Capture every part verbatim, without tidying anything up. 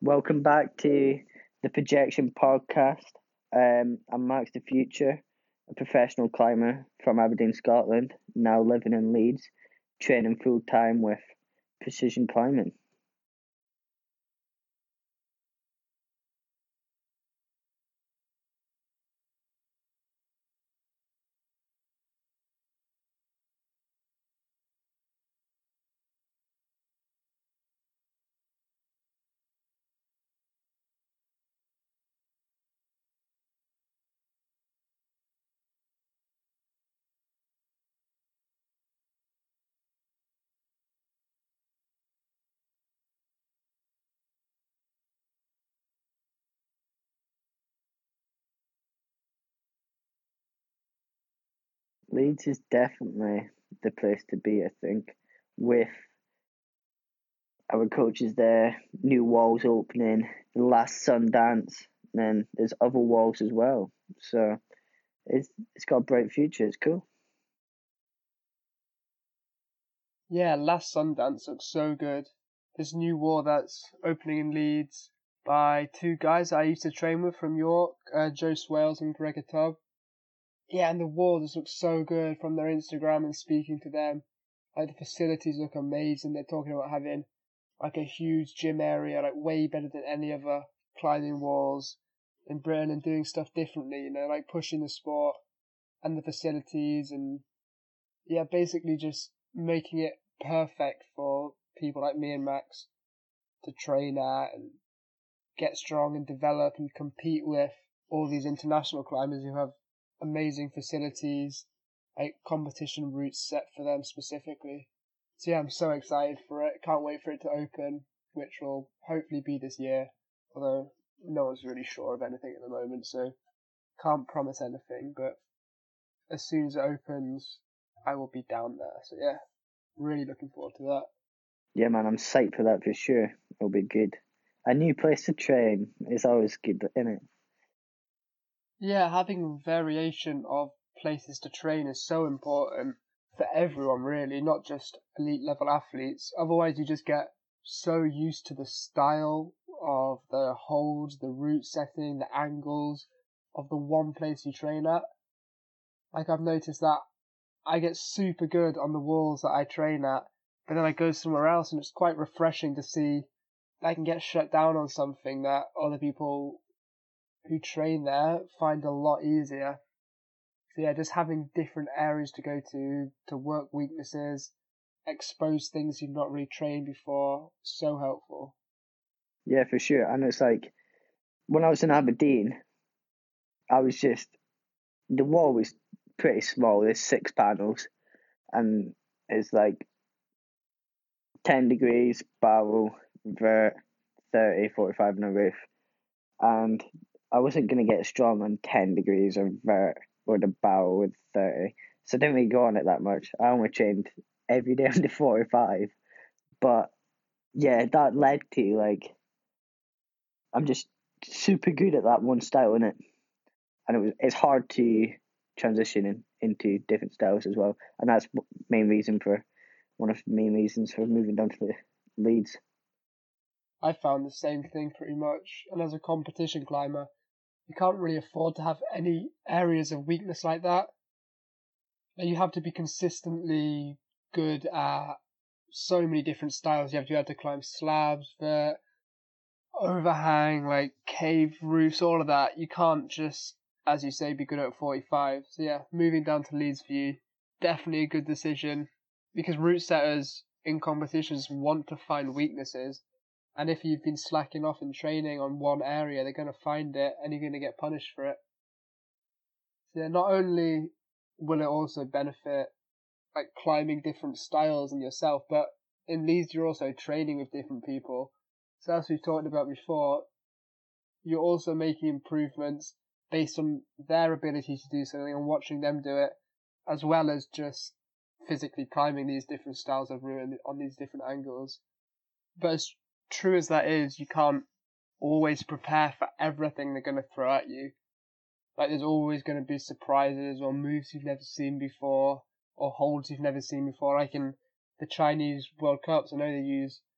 Welcome back to the Projection Podcast. Um, I'm Max the Future, a professional climber from Aberdeen, Scotland, now living in Leeds, training full time with precision climbing. Leeds is definitely the place to be, I think, with our coaches there, new walls opening, the last Sundance, and then there's other walls as well. So it's it's got a bright future. It's cool. Yeah, last Sundance looks so good. This new wall that's opening in Leeds by two guys I used to train with from York, uh, Joe Swales and Gregor Tubb. Yeah, and the wall just looks so good from their Instagram and speaking to them. Like, the facilities look amazing. They're talking about having like a huge gym area, like way better than any other climbing walls in Britain, and doing stuff differently, you know, like pushing the sport and the facilities, and yeah, basically just making it perfect for people like me and Max to train at and get strong and develop and compete with all these international climbers who have amazing facilities, like competition routes set for them specifically. So yeah, I'm so excited for it. Can't wait for it to open, which will hopefully be this year. Although no one's really sure of anything at the moment, so can't promise anything. But as soon as it opens, I will be down there. So yeah, really looking forward to that. Yeah, man, I'm psyched for that for sure. It'll be good. A new place to train is always good, isn't it? Yeah, having variation of places to train is so important for everyone, really, not just elite level athletes. Otherwise, you just get so used to the style of the holds, the route setting, the angles of the one place you train at. Like, I've noticed that I get super good on the walls that I train at, but then I go somewhere else and it's quite refreshing to see I can get shut down on something that other people who train there find a lot easier. So yeah, just having different areas to go to, to work weaknesses, expose things you've not really trained before, so helpful. Yeah, for sure. And it's like, when I was in Aberdeen, I was just, the wall was pretty small. There's six panels, and it's like ten degrees, barrel, vert, thirty, forty-five, and a roof. And I wasn't going to get strong on ten degrees of vert or the barrel with thirty. So I didn't really go on it that much. I only trained every day on the forty-five. But yeah, that led to like, I'm just super good at that one style, innit? And it was it's hard to transition in, into different styles as well, and that's main reason for one of the main reasons for moving down to the Leeds. I found the same thing pretty much, and as a competition climber, you can't really afford to have any areas of weakness like that. And you have to be consistently good at so many different styles. You have to be able to climb slabs, vert, overhang, like cave roofs, all of that. You can't just, as you say, be good at forty-five. So yeah, moving down to Leeds for you, definitely a good decision, because route setters in competitions want to find weaknesses, and if you've been slacking off in training on one area, they're going to find it and you're going to get punished for it. So yeah, not only will it also benefit like climbing different styles and yourself, but in Leeds you're also training with different people. So as we've talked about before, you're also making improvements based on their ability to do something and watching them do it, as well as just physically climbing these different styles of route on these different angles. But as true as that is, you can't always prepare for everything they're going to throw at you. Like, there's always going to be surprises or moves you've never seen before or holds you've never seen before. Like in the Chinese World Cups, I know they use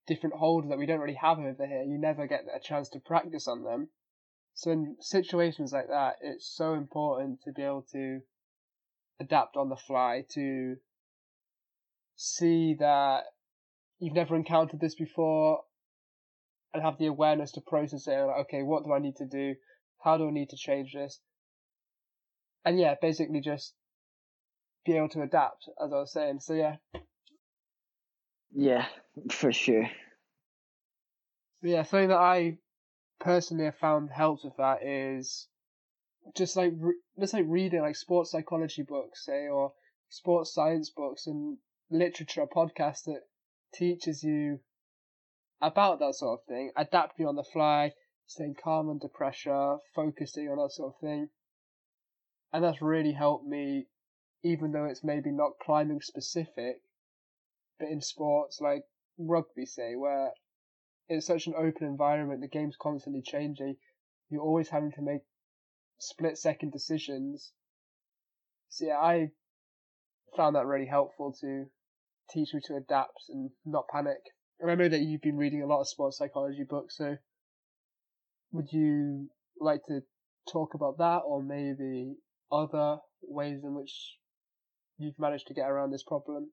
different holders that we don't really have over here. You never get a chance to practice on them. So in situations like that, it's so important to be able to adapt on the fly, to see that you've never encountered this before and have the awareness to process it. Like, okay, what do I need to do? How do I need to change this? And yeah, basically just be able to adapt, as I was saying. So yeah. Yeah, for sure. But yeah, something that I personally have found helps with that is just like re- just like reading like sports psychology books, say, or sports science books and literature, podcasts that teaches you about that sort of thing, adapting on the fly, staying calm under pressure, focusing on that sort of thing. And that's really helped me, even though it's maybe not climbing specific, but in sports like rugby, say, where it's such an open environment, the game's constantly changing, you're always having to make split second decisions. So yeah, I found that really helpful to teach me to adapt and not panic. And I know that you've been reading a lot of sports psychology books, so would you like to talk about that, or maybe other ways in which you've managed to get around this problem?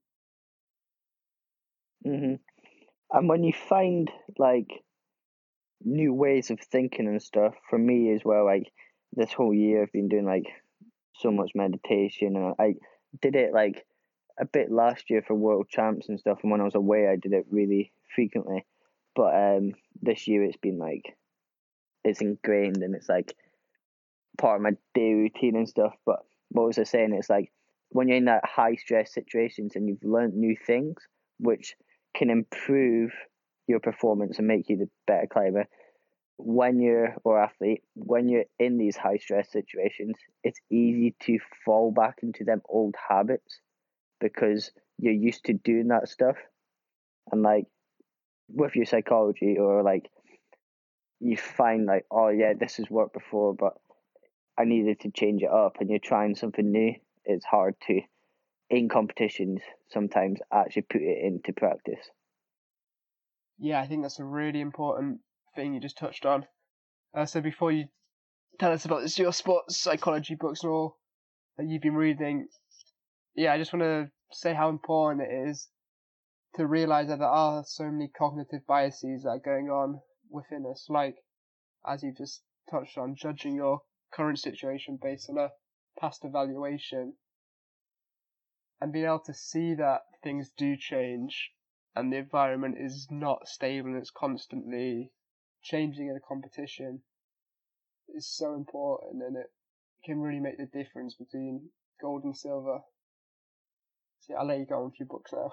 Mhm. And when you find like new ways of thinking and stuff, for me as well, like this whole year I've been doing like so much meditation, and I did it like a bit last year for world champs and stuff, and when I was away I did it really frequently. But um this year it's been like it's ingrained and it's like part of my day routine and stuff. But what was I saying? It's like when you're in that high stress situations and you've learned new things which can improve your performance and make you the better climber. When you're or athlete, when you're in these high stress situations, it's easy to fall back into them old habits because you're used to doing that stuff. And like with your psychology, or like you find like, oh yeah, this has worked before, but I needed to change it up, and you're trying something new. It's hard to, in competitions, sometimes actually put it into practice. Yeah, I think that's a really important thing you just touched on. Uh, so before you tell us about this, your sports psychology books and all that you've been reading, yeah, I just want to say how important it is to realize that there are so many cognitive biases that are going on within us, like, as you just touched on, judging your current situation based on a past evaluation, and being able to see that things do change and the environment is not stable and it's constantly changing in a competition is so important, and it can really make the difference between gold and silver. So yeah, I'll let you go on with your books now.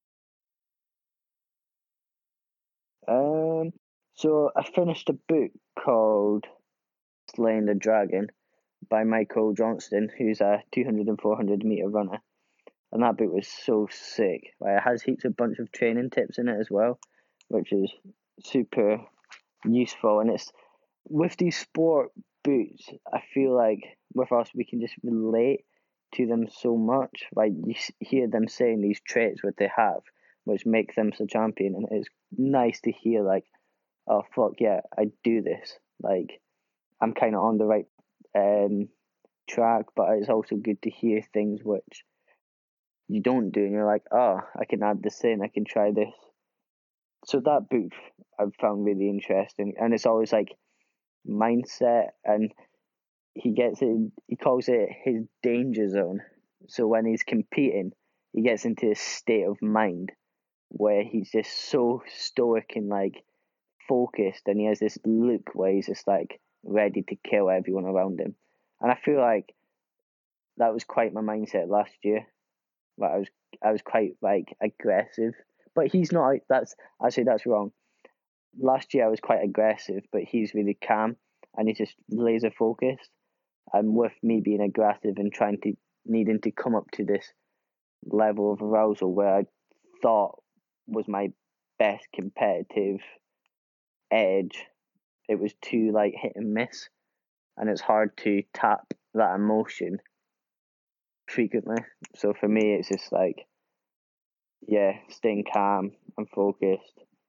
Um, so I finished a book called Slaying the Dragon by Michael Johnston, who's a two hundred and four hundred meter runner. And that book was so sick. Like, it has heaps of bunch of training tips in it as well, which is super useful. And it's with these sport boots, I feel like with us we can just relate to them so much. Like you hear them saying these traits what they have, which make them so champion, and it's nice to hear like, oh fuck yeah, I do this. Like I'm kind of on the right um track, but it's also good to hear things which you don't do, and you're like, oh, I can add this in, I can try this. So that book I've found really interesting, and it's always like mindset, and he gets it. He calls it his danger zone. So when he's competing, he gets into a state of mind where he's just so stoic and like focused, and he has this look where he's just like ready to kill everyone around him. And I feel like that was quite my mindset last year. Like I was, I was quite like aggressive, but he's not. Like, that's actually that's wrong. Last year I was quite aggressive, but he's really calm and he's just laser focused. And with me being aggressive and trying to needing to come up to this level of arousal where I thought was my best competitive edge, it was too like hit and miss, and it's hard to tap that emotion frequently. So for me, it's just like, yeah, staying calm and focused,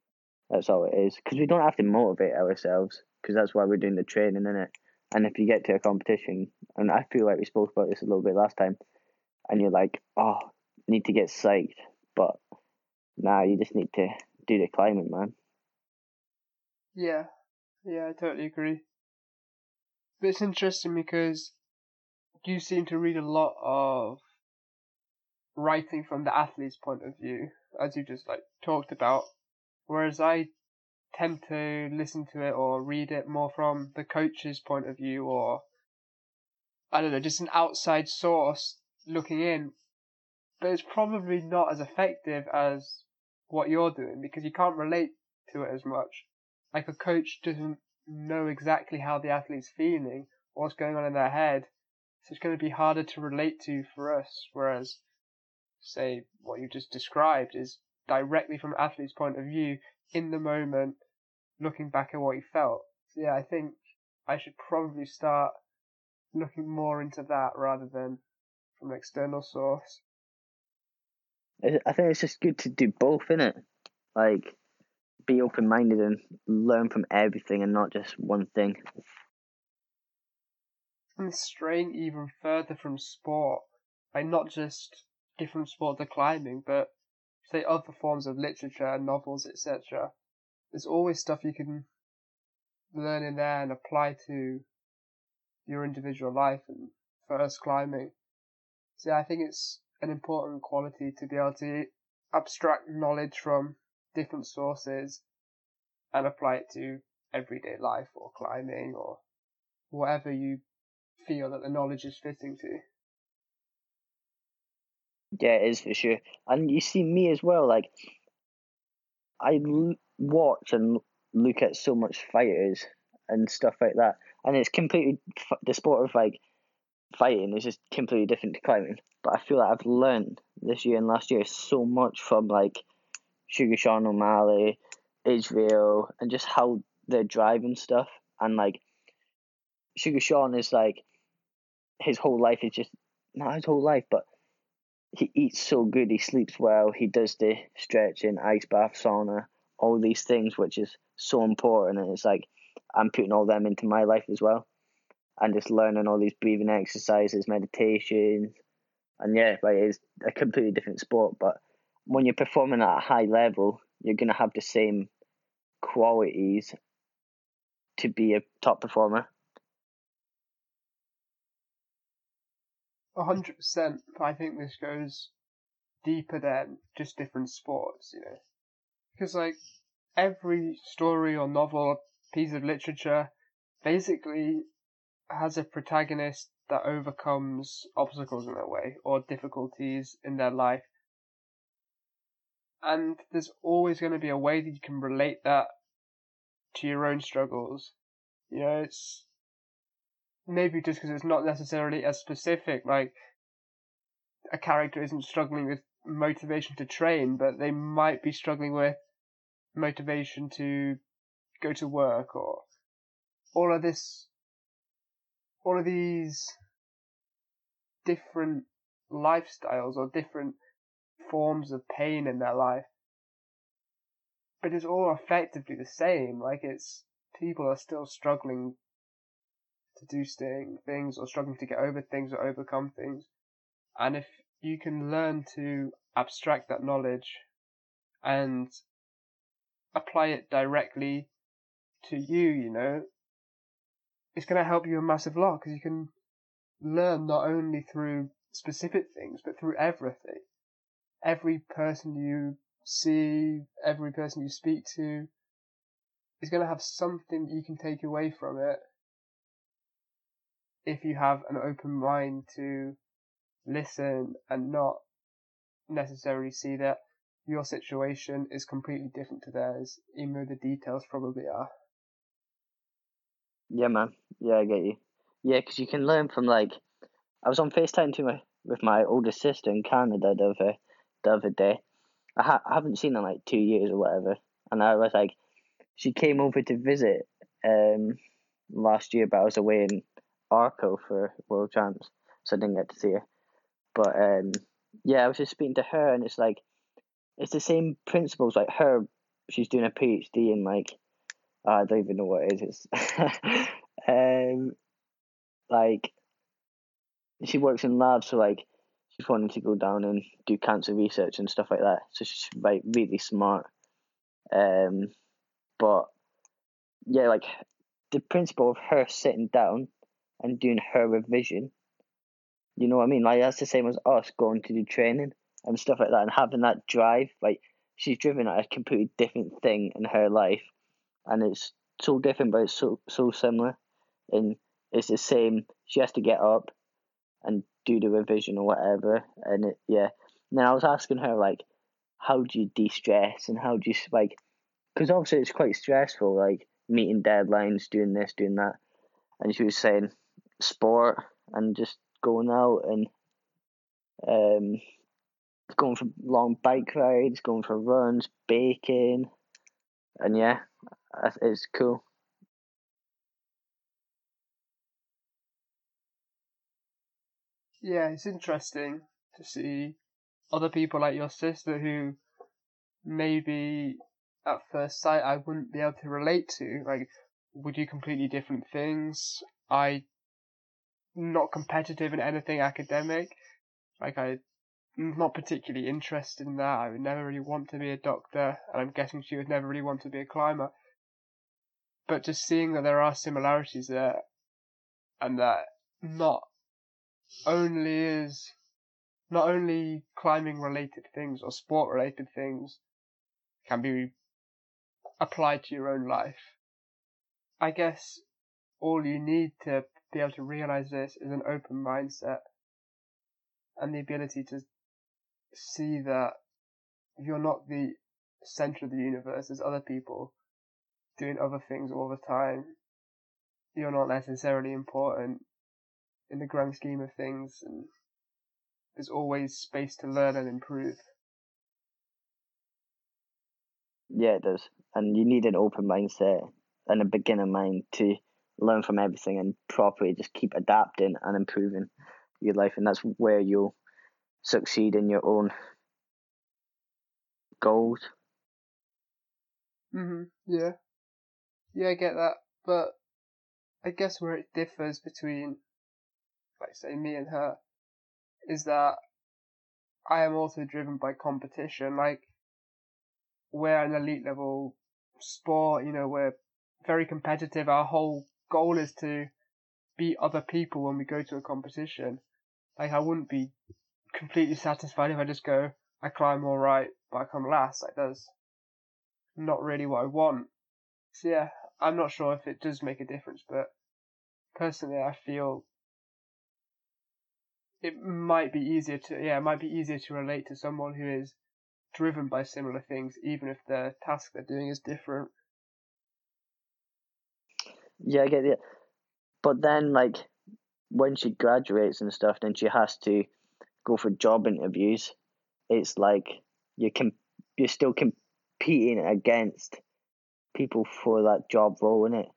That's all it is. Because we don't have to motivate ourselves, because that's why we're doing the training, innit? And if you get to a competition, and I feel like we spoke about this a little bit last time, and you're like, oh, need to get psyched, but nah, you just need to do the climbing, man. Yeah, yeah, I totally agree. But it's interesting because you seem to read a lot of writing from the athlete's point of view, as you just like talked about, whereas I tend to listen to it or read it more from the coach's point of view, or I don't know, just an outside source looking in. But it's probably not as effective as what you're doing because you can't relate to it as much. Like a coach doesn't know exactly how the athlete's feeling or what's going on in their head, so it's going to be harder to relate to for us. Whereas, say, what you just described is directly from the athlete's point of view in the moment, looking back at what he felt. So yeah, I think I should probably start looking more into that rather than from an external source. I think it's just good to do both, innit? Like, be open-minded and learn from everything and not just one thing. And straying even further from sport, like not just different sports of climbing, but say other forms of literature, novels, et cetera. There's always stuff you can learn in there and apply to your individual life and for us climbing. So yeah, I think it's an important quality to be able to abstract knowledge from different sources and apply it to everyday life or climbing or whatever you feel that the knowledge is fitting to. Yeah, it is for sure. And you see me as well, like, I l- watch and look at so much fighters and stuff like that, and it's completely, the sport of like fighting is just completely different to climbing. But I feel like I've learned this year and last year so much from like Sugar Sean O'Malley, Israel, and just how they're driving stuff. And like Sugar Sean is like, his whole life is just, not his whole life, but he eats so good, he sleeps well, he does the stretching, ice bath, sauna, all these things, which is so important. And it's like, I'm putting all them into my life as well, and just learning all these breathing exercises, meditations, and yeah, like it's a completely different sport. But when you're performing at a high level, you're gonna have the same qualities to be a top performer. A hundred percent. I think this goes deeper than just different sports, you know, because like every story or novel or piece of literature basically has a protagonist that overcomes obstacles in their way or difficulties in their life. And there's always going to be a way that you can relate that to your own struggles. You know, it's maybe just because it's not necessarily as specific, like a character isn't struggling with motivation to train, but they might be struggling with motivation to go to work or all of this, all of these different lifestyles or different forms of pain in their life. But it's all effectively the same. Like it's people are still struggling to do things or struggling to get over things or overcome things. And if you can learn to abstract that knowledge and apply it directly to you, you know, it's going to help you a massive lot because you can learn not only through specific things, but through everything. Every person you see, every person you speak to is going to have something you can take away from it if you have an open mind to listen and not necessarily see that your situation is completely different to theirs, even though the details probably are. Yeah, man. Yeah, I get you. Yeah, because you can learn from like, I was on FaceTime to my with my older sister in Canada the other the other day. I, ha- I haven't seen her in like two years or whatever, and I was like, she came over to visit um last year, but I was away in Arco for World Champs, so I didn't get to see her. But um, yeah, I was just speaking to her, and it's like it's the same principles. Like her she's doing a PhD in like I don't even know what it is. It's um like she works in labs, so like she's wanting to go down and do cancer research and stuff like that. So she's like really smart. Um, but yeah, like the principle of her sitting down and doing her revision. You know what I mean? Like that's the same as us going to do training and stuff like that, and having that drive. Like she's driven at a completely different thing in her life, and it's so different, but it's so so similar. And it's the same. She has to get up and do the revision or whatever, and it, yeah. And then I was asking her like, how do you de-stress and how do you like? Because obviously it's quite stressful, like meeting deadlines, doing this, doing that. And she was saying sport and just going out and um going for long bike rides, going for runs, baking, and yeah, it's cool. Yeah, it's interesting to see other people like your sister who maybe at first sight I wouldn't be able to relate to. Like, we do completely different things. I not competitive in anything academic. Like I not particularly interested in that. I would never really want to be a doctor, and I'm guessing she would never really want to be a climber. But just seeing that there are similarities there, and that not only is not only climbing related things or sport related things can be applied to your own life. I guess all you need to be able to realize this is an open mindset and the ability to see that you're not the center of the universe. There's other people doing other things all the time. You're not necessarily important in the grand scheme of things, and there's always space to learn and improve. Yeah, it does. And you need an open mindset and a beginner mind to learn from everything and properly just keep adapting and improving your life. And that's where you'll succeed in your own goals. Mhm. Yeah. Yeah, I get that. But I guess where it differs between, like, say, me and her, is that I am also driven by competition. Like, we're an elite level sport, you know, we're very competitive. Our whole goal is to beat other people when we go to a competition. Like, I wouldn't be completely satisfied if I just go, I climb all right, but I come last. Like, that's not really what I want. So yeah, I'm not sure if it does make a difference, but personally, I feel it might be easier to, yeah, it might be easier to relate to someone who is driven by similar things, even if the task they're doing is different. Yeah, I get it. But then, like, when she graduates and stuff, then she has to go for job interviews. It's like you can you're still competing against people for that job role, innit?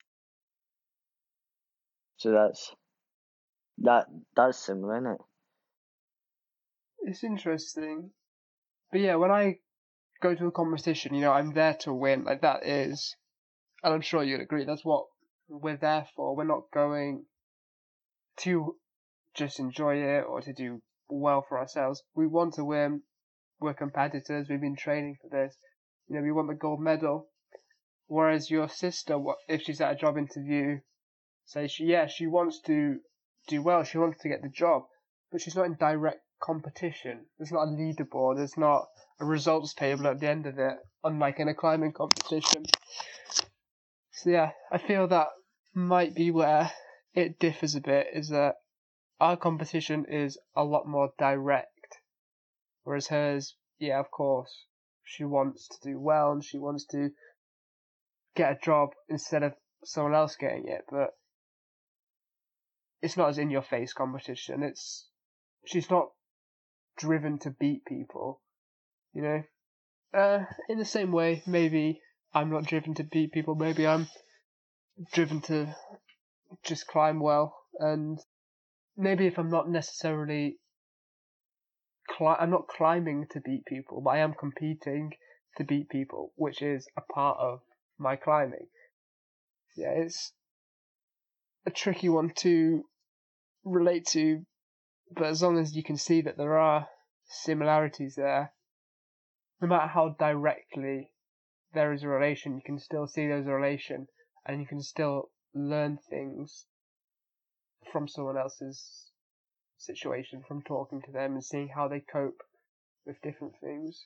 So that's that that's similar, isn't it? It's interesting. But yeah, when I go to a competition, you know, I'm there to win. Like, that is, and I'm sure you'd agree, that's what we're there for. We're not going to just enjoy it or to do well for ourselves. We want to win. We're competitors. We've been training for this. You know, we want the gold medal. Whereas your sister, if she's at a job interview, say she, yeah, she wants to do well. She wants to get the job, but she's not in direct competition. There's not a leaderboard. There's not a results table at the end of it, unlike in a climbing competition. So yeah, I feel that might be where it differs a bit, is that our competition is a lot more direct, whereas hers, yeah, of course, she wants to do well and she wants to get a job instead of someone else getting it, but it's not as in your face competition. It's she's not driven to beat people, you know. Uh, in the same way, maybe I'm not driven to beat people. Maybe I'm driven to just climb well, and maybe if I'm not necessarily, cli- I'm not climbing to beat people, but I am competing to beat people, which is a part of my climbing. Yeah, it's a tricky one to relate to, but as long as you can see that there are similarities there, no matter how directly there is a relation, you can still see there's a relation, and you can still learn things from someone else's situation, from talking to them and seeing how they cope with different things.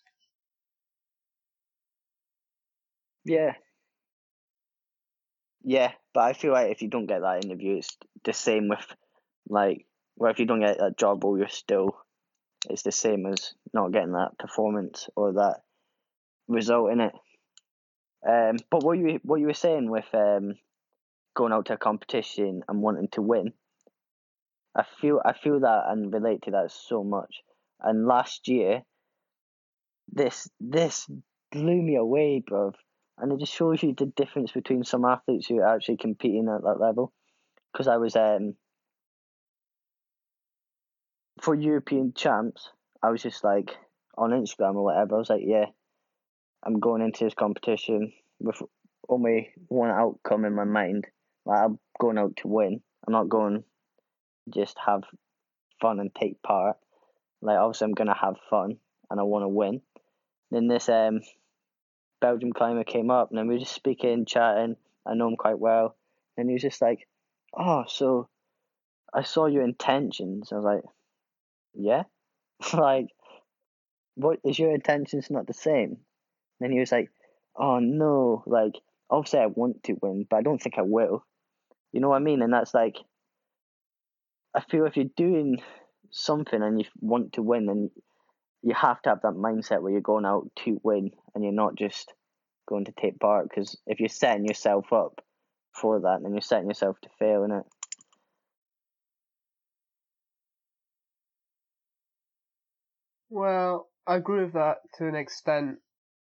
Yeah. Yeah, but I feel like if you don't get that interview, it's the same with, like, well, if you don't get that job, or you're still, it's the same as not getting that performance or that result in it. Um, but what you what you were saying with um going out to a competition and wanting to win, I feel I feel that and relate to that so much. And last year, this this blew me away, bruv. And it just shows you the difference between some athletes who are actually competing at that level. Because I was um for European champs, I was just like on Instagram or whatever. I was like, yeah, I'm going into this competition with only one outcome in my mind. Like, I'm going out to win. I'm not going just have fun and take part. Like, obviously, I'm gonna have fun and I want to win. Then this um Belgium climber came up, and then we were just speaking, chatting. I know him quite well, and he was just like, "Oh, so I saw your intentions." I was like, "Yeah." Like, what is your intentions not the same? And he was like, "Oh no, like, obviously I want to win, but I don't think I will." You know what I mean? And that's like, I feel if you're doing something and you want to win, then you have to have that mindset where you're going out to win and you're not just going to take part. Because if you're setting yourself up for that, then you're setting yourself to fail, innit? Well, I agree with that to an extent.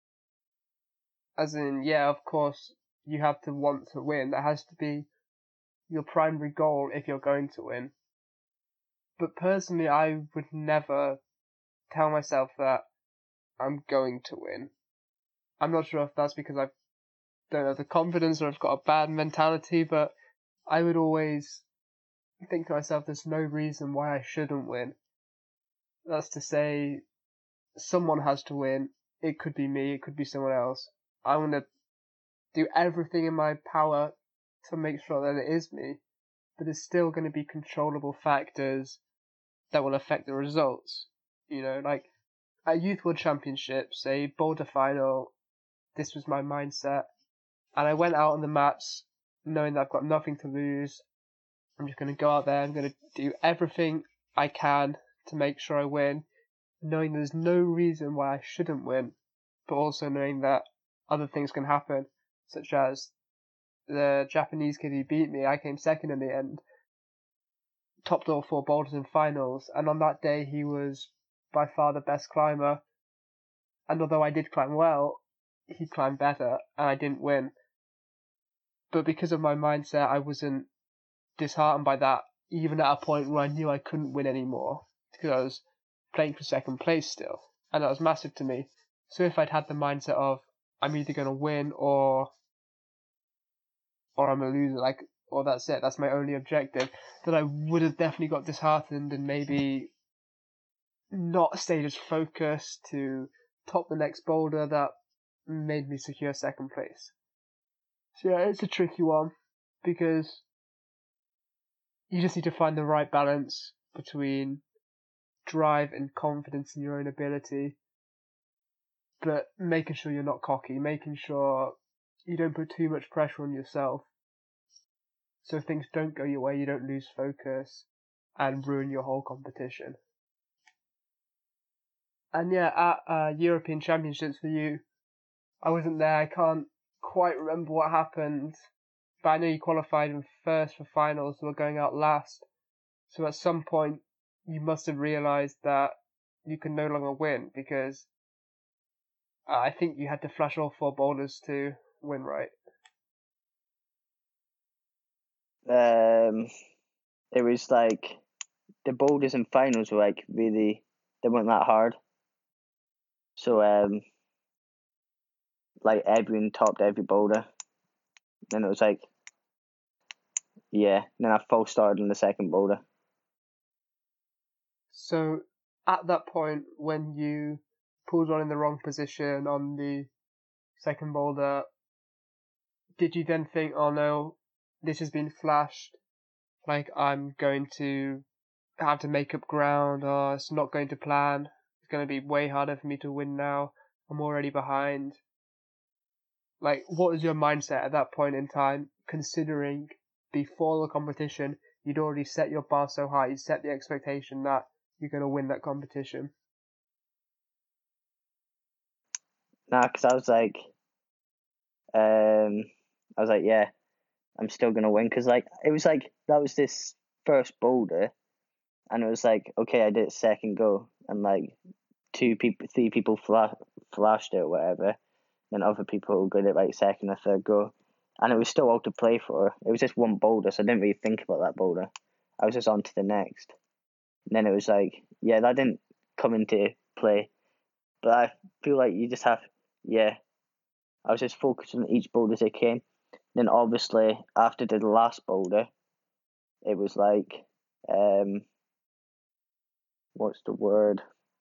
As in, yeah, of course, you have to want to win. That has to be your primary goal if you're going to win. But personally, I would never tell myself that I'm going to win. I'm not sure if that's because I don't have the confidence or I've got a bad mentality, but I would always think to myself, there's no reason why I shouldn't win. That's to say, someone has to win. It could be me, it could be someone else. I want to do everything in my power to make sure that it is me, but there's still going to be controllable factors that will affect the results. You know, like at Youth World Championships, a boulder final, this was my mindset. And I went out on the mats knowing that I've got nothing to lose. I'm just going to go out there, I'm going to do everything I can to make sure I win, knowing there's no reason why I shouldn't win, but also knowing that other things can happen, such as the Japanese kid who beat me, I came second in the end, topped all four boulders in finals, and on that day he was by far the best climber, and although I did climb well, he climbed better, and I didn't win. But because of my mindset, I wasn't disheartened by that, even at a point where I knew I couldn't win anymore, because I was playing for second place still, and that was massive to me. So if I'd had the mindset of, I'm either going to win or or I'm a loser, like, or that's it, that's my only objective, then I would have definitely got disheartened and maybe not stayed as focused to top the next boulder that made me secure second place. So yeah, it's a tricky one, because you just need to find the right balance between drive and confidence in your own ability, but making sure you're not cocky, making sure you don't put too much pressure on yourself, so if things don't go your way, you don't lose focus and ruin your whole competition. And yeah, at uh, European Championships for you, I wasn't there, I can't quite remember what happened, but I know you qualified in first for finals, so we're going out last. So at some point, you must have realised that you can no longer win, because uh, I think you had to flash all four boulders to win, right? Um, it was like the boulders and finals were like really, they weren't that hard. So um, like everyone topped every boulder. Then it was like, yeah. Then I false started on the second boulder. So at that point, when you pulled on in the wrong position on the second boulder, did you then think, oh no, this has been flashed, like I'm going to have to make up ground, or it's not going to plan, it's going to be way harder for me to win now, I'm already behind? Like, what was your mindset at that point in time, considering before the competition, you'd already set your bar so high, you set the expectation that you're going to win that competition? Nah, because I was like, um, I was like, yeah, I'm still gonna win. Because like it was like that was this first boulder, and it was like, okay, I did it second go, and like two people, three people fla- flashed it or whatever, and other people got it like second or third go, and it was still all to play for. It was just one boulder, so I didn't really think about that boulder. I was just on to the next. And then it was like, yeah, that didn't come into play, but I feel like you just have, yeah. I was just focused on each boulder as it came. Then obviously after the last boulder, it was like, um, what's the word?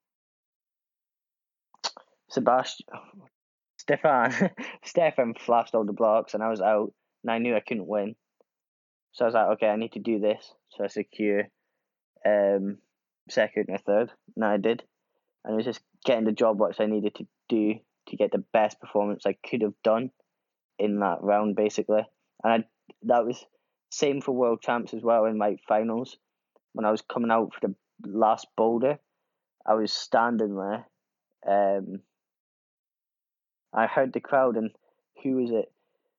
Sebastian, Stefan, Stefan flashed all the blocks, and I was out, and I knew I couldn't win. So I was like, okay, I need to do this. So I secure um, second or third, and I did. And it was just getting the job which I needed to do to get the best performance I could have done in that round, basically. And I, that was same for World Champs as well in my finals. When I was coming out for the last boulder, I was standing there. Um, I heard the crowd, and who was it?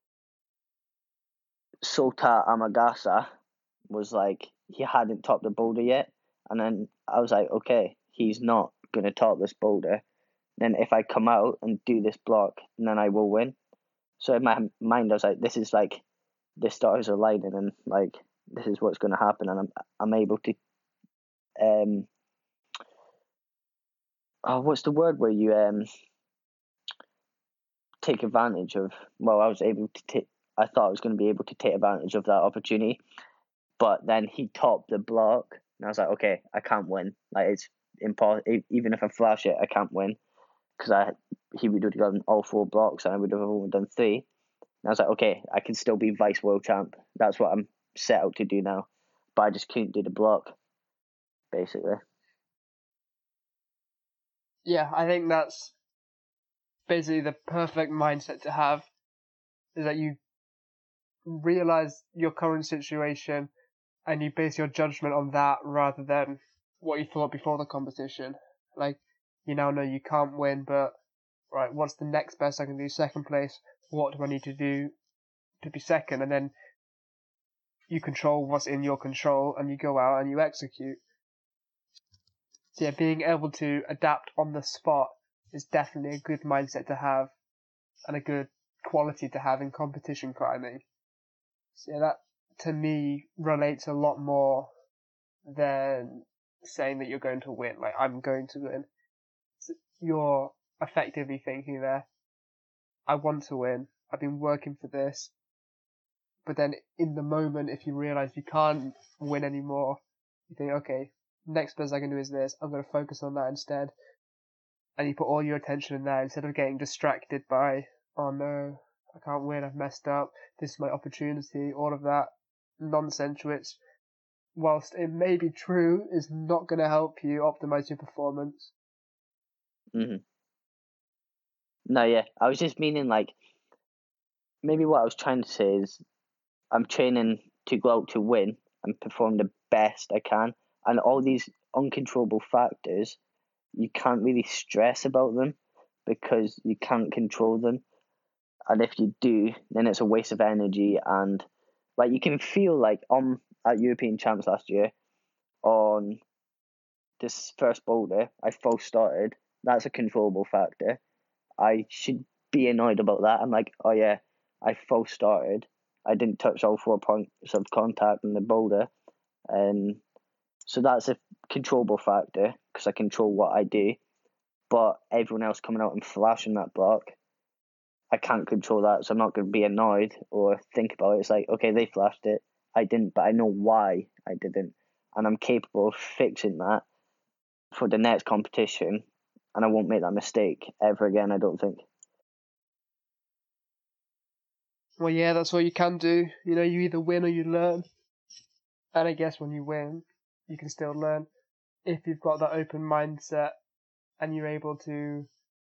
Sota Amagasa was like, he hadn't topped the boulder yet. And then I was like, okay, he's not going to top this boulder. Then if I come out and do this block, then I will win. So in my mind, I was like, this is like, the stars are aligning, and like, this is what's going to happen. And I'm, I'm able to, um, oh, what's the word where you, um, take advantage of, well, I was able to take, I thought I was going to be able to take advantage of that opportunity, but then he topped the block, and I was like, okay, I can't win. Like, it's impossible. Even if I flash it, I can't win, because I he would have done all four blocks, and I would have only done three. And I was like, okay, I can still be vice world champ. That's what I'm set out to do now, but I just couldn't do the block, basically. Yeah, I think that's basically the perfect mindset to have, is that you realize your current situation and you base your judgment on that rather than what you thought before the competition. Like, you now know you can't win, but right, what's the next best I can do? Second place, what do I need to do to be second? And then you control what's in your control, and you go out and you execute. So yeah, being able to adapt on the spot is definitely a good mindset to have, and a good quality to have in competition climbing. So yeah, that to me relates a lot more than saying that you're going to win. Like, I'm going to win. So you're effectively thinking there, I want to win. I've been working for this. But then in the moment, if you realize you can't win anymore, you think, okay, next best I can do is this. I'm going to focus on that instead. And you put all your attention in that instead of getting distracted by, oh no, I can't win, I've messed up, this is my opportunity, all of that nonsense which, whilst it may be true, is not going to help you optimize your performance. Mm-hmm. No, yeah, I was just meaning like, maybe what I was trying to say is, I'm training to go out to win and perform the best I can, and all these uncontrollable factors, you can't really stress about them because you can't control them. And if you do, then it's a waste of energy. And like, you can feel like on at European Champs last year, on this first boulder, I false started. That's a controllable factor. I should be annoyed about that. I'm like, oh yeah, I false started. I didn't touch all four points of contact in the boulder, and so that's a controllable factor because I control what I do. But everyone else coming out and flashing that block, I can't control that, so I'm not going to be annoyed or think about it. It's like, okay, they flashed it, I didn't, but I know why I didn't, and I'm capable of fixing that for the next competition, and I won't make that mistake ever again, I don't think. Well, yeah, that's what you can do. You know, you either win or you learn. And I guess when you win, you can still learn if you've got that open mindset and you're able to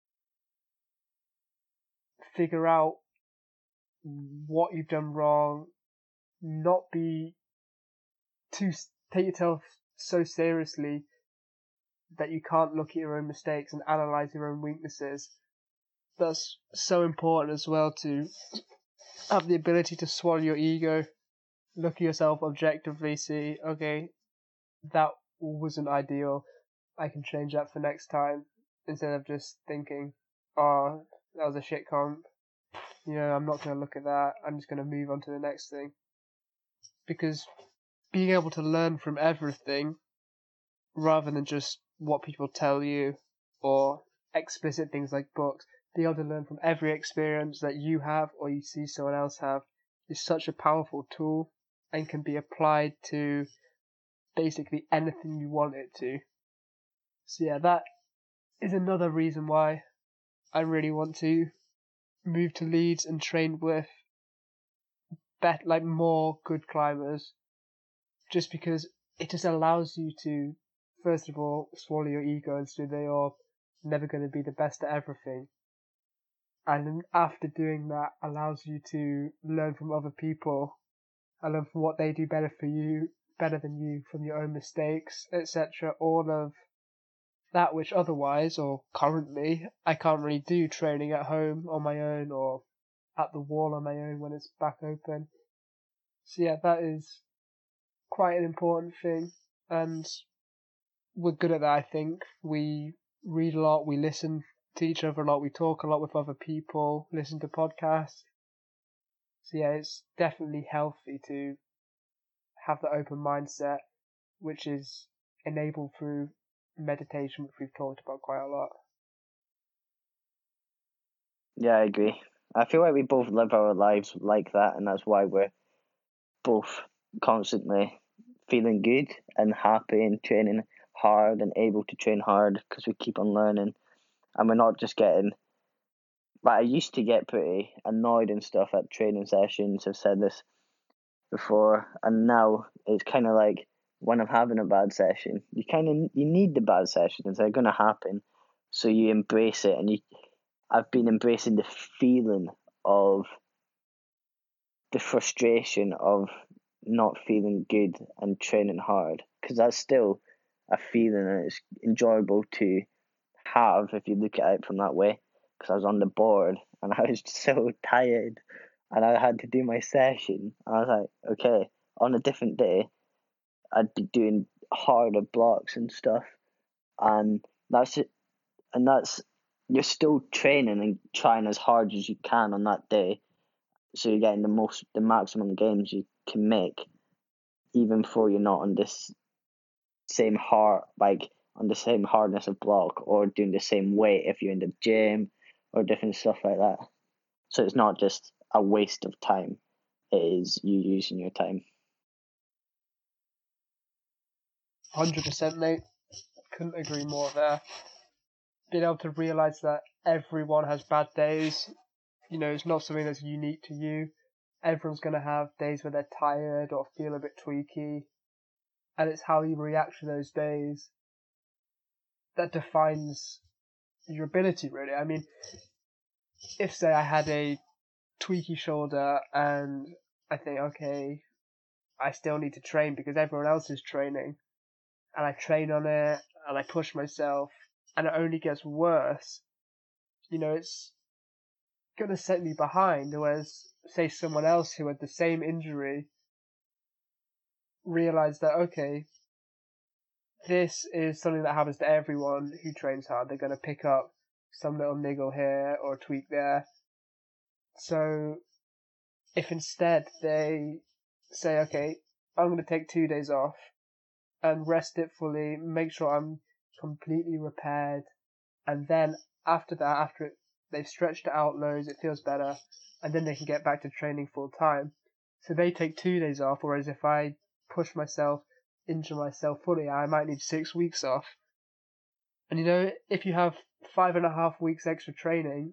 figure out what you've done wrong, not be too, take yourself so seriously that you can't look at your own mistakes and analyze your own weaknesses. That's so important as well, to have the ability to swallow your ego, look at yourself objectively, see, okay, that wasn't ideal, I can change that for next time, instead of just thinking, oh, that was a shit comp, you know, I'm not going to look at that, I'm just going to move on to the next thing. Because being able to learn from everything, rather than just what people tell you, or explicit things like books, being able to learn from every experience that you have or you see someone else have, is such a powerful tool and can be applied to basically anything you want it to. So yeah, that is another reason why I really want to move to Leeds and train with bet like more good climbers, just because it just allows you to, first of all, swallow your ego and say they are never going to be the best at everything. And then after doing that, allows you to learn from other people and learn from what they do better for you, better than you, from your own mistakes, et cetera. All of that which otherwise, or currently, I can't really do training at home on my own or at the wall on my own when it's back open. So yeah, that is quite an important thing, and we're good at that, I think. We read a lot, we listen to each other a lot, we talk a lot with other people, listen to podcasts. So yeah, it's definitely healthy to have that open mindset, which is enabled through meditation, which we've talked about quite a lot. Yeah, I agree. I feel like we both live our lives like that, and that's why we're both constantly feeling good and happy and training hard and able to train hard, because we keep on learning, and we're not just getting. But I used to get pretty annoyed and stuff at training sessions. I've said this before, and now it's kind of like when I'm having a bad session, you kind of you need the bad sessions. They're going to happen, so you embrace it. And you, I've been embracing the feeling of the frustration of not feeling good and training hard, because that's still a feeling, and it's enjoyable to have if you look at it from that way. Because I was on the board and I was so tired, and I had to do my session. And I was like, okay, on a different day, I'd be doing harder blocks and stuff, and that's it. And that's you're still training and trying as hard as you can on that day, so you're getting the most, the maximum gains you can make, even though you're not on this same hard, like on the same hardness of block, or doing the same weight if you're in the gym, or different stuff like that. So it's not just a waste of time, it is you using your time. one hundred percent, mate. Couldn't agree more there. Being able to realise that everyone has bad days, you know, it's not something that's unique to you. Everyone's going to have days where they're tired or feel a bit tweaky, and it's how you react to those days that defines your ability, really. I mean, if, say, I had a tweaky shoulder and I think, okay, I still need to train because everyone else is training, and I train on it and I push myself and it only gets worse, you know, it's going to set me behind. Whereas, say, someone else who had the same injury realized that, okay, this is something that happens to everyone who trains hard. They're going to pick up some little niggle here or tweak there. So if instead they say, okay, I'm going to take two days off and rest it fully, make sure I'm completely repaired, and then after that, after they've stretched it out loads, it feels better, and then they can get back to training full time. So they take two days off, whereas if I push myself, injure myself fully, I might need six weeks off. And you know, if you have five and a half weeks extra training,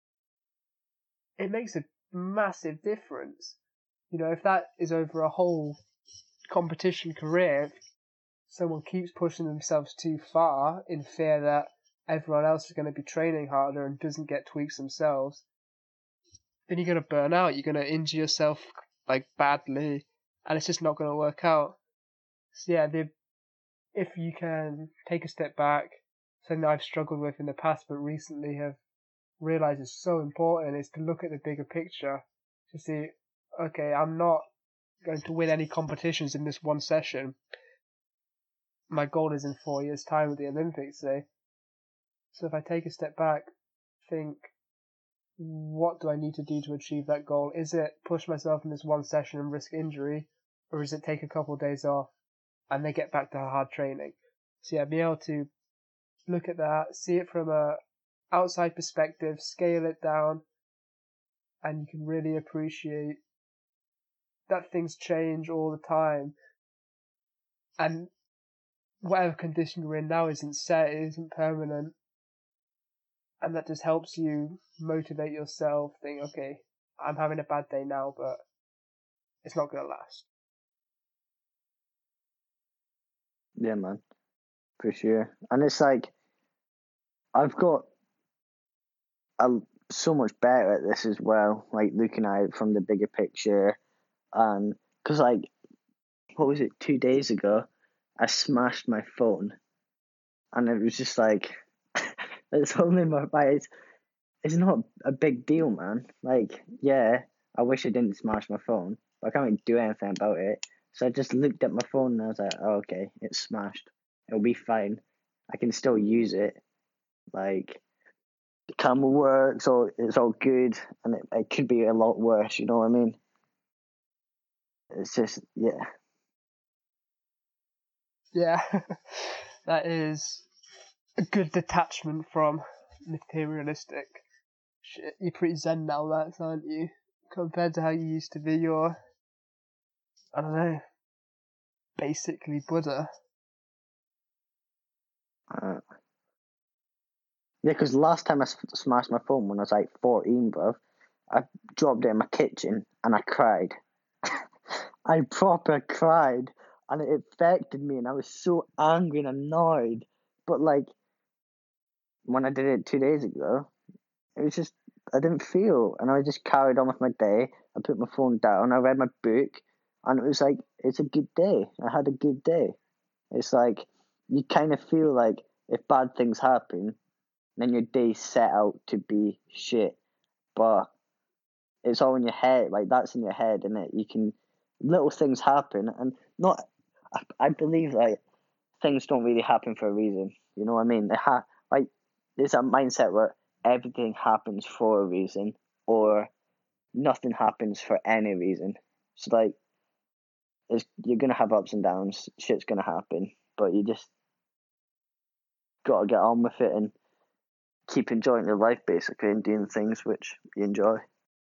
it makes a massive difference. You know, if that is over a whole competition career, if someone keeps pushing themselves too far in fear that everyone else is going to be training harder and doesn't get tweaks themselves, then you're going to burn out. You're going to injure yourself like badly, and it's just not going to work out. So yeah, the, if you can take a step back, something that I've struggled with in the past but recently have realized is so important, is to look at the bigger picture, to see, okay, I'm not going to win any competitions in this one session. My goal is in four years' time at the Olympics, say. So if I take a step back, think, what do I need to do to achieve that goal? Is it push myself in this one session and risk injury, or is it take a couple of days off and then get back to hard training? So yeah, be able to look at that, see it from a outside perspective, scale it down, and you can really appreciate that things change all the time. And whatever condition you're in now isn't set, it isn't permanent. And that just helps you motivate yourself, think, okay, I'm having a bad day now, but it's not going to last. Yeah, man, for sure. And it's like, I've got a, so much better at this as well, like looking at it from the bigger picture. And because, like, what was it, two days ago, I smashed my phone, and it was just like, it's only my, it's, it's not a big deal, man. Like, yeah, I wish I didn't smash my phone, but I can't really do anything about it. So I just looked at my phone and I was like, oh, okay, it's smashed. It'll be fine. I can still use it. Like, the camera works, or it's all good, and it, it could be a lot worse, you know what I mean? It's just, yeah. Yeah, that is a good detachment from materialistic shit. You're pretty zen now, Max, aren't you? Compared to how you used to be, you're, I don't know, basically Buddha. Uh, yeah, because last time I smashed my phone when I was like fourteen, bro, I dropped it in my kitchen and I cried. I proper cried, and it affected me, and I was so angry and annoyed. But like, when I did it two days ago, it was just, I didn't feel, and I just carried on with my day. I put my phone down, I read my book, and it was like, it's a good day. I had a good day. It's like, you kind of feel like if bad things happen, then your day's set out to be shit. But it's all in your head, like that's in your head, and it you can, little things happen, and not, I, I believe like things don't really happen for a reason. You know what I mean? They ha like there's a mindset where everything happens for a reason, or nothing happens for any reason. So like, it's, you're gonna have ups and downs. Shit's gonna happen, but you just gotta get on with it and keep enjoying your life, basically, and doing things which you enjoy.